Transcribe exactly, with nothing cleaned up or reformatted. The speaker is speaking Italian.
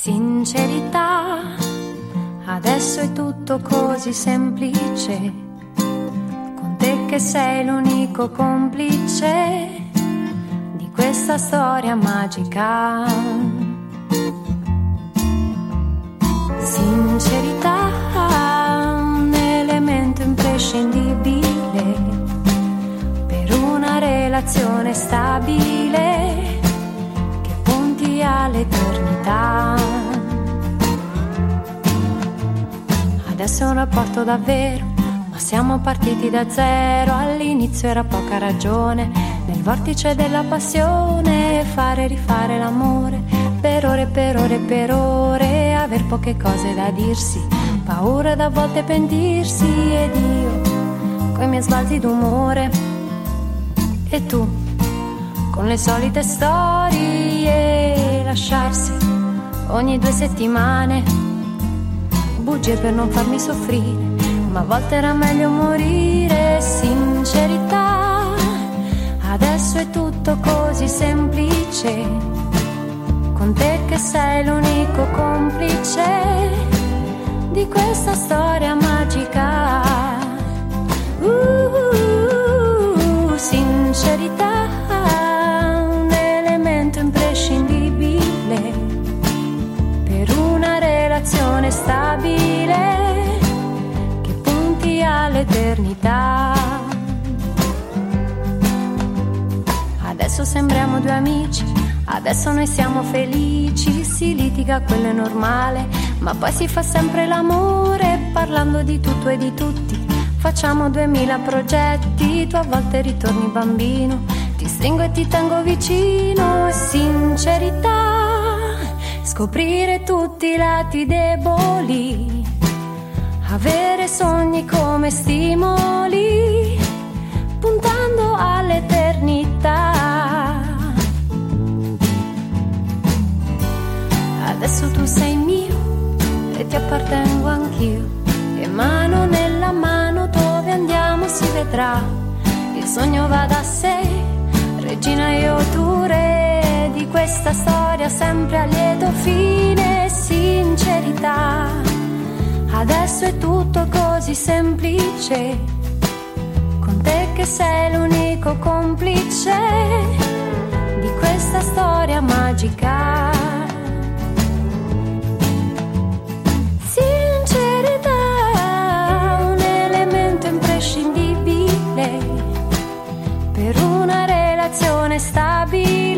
Sincerità, adesso è tutto così semplice, con te che sei l'unico complice di questa storia magica. Sincerità, un elemento imprescindibile per una relazione stabile che punti all'eternità. Adesso è un rapporto davvero, ma siamo partiti da zero. All'inizio era poca ragione, nel vortice della passione, fare e rifare l'amore, per ore, per ore, per ore, aver poche cose da dirsi, paura da volte pentirsi, ed io coi miei sbalzi d'umore e tu con le solite storie, lasciarsi ogni due settimane, bugie per non farmi soffrire, ma a volte era meglio morire. Sincerità, adesso è tutto così semplice, con te che sei l'unico complice di questa storia magica. Uh, sincerità, un elemento imprescindibile per una relazione stabile che punti all'eternità. Adesso sembriamo due amici, adesso noi siamo felici, si litiga, quello è normale, ma poi si fa sempre l'amore, parlando di tutto e di tutti. Facciamo duemila progetti, tu a volte ritorni bambino, ti stringo e ti tengo vicino. Sincerità, scoprire tutti i lati deboli, avere sogni come stimoli, puntando all'eternità. Adesso tu sei mio e ti appartengo anch'io, e mano nella mano dove andiamo si vedrà. Il sogno va da sé, regina io tu re, di questa storia sempre a lieto fine. Sincerità, adesso è tutto così semplice, con te che sei l'unico complice di questa storia magica. Sincerità, un elemento imprescindibile per una relazione stabile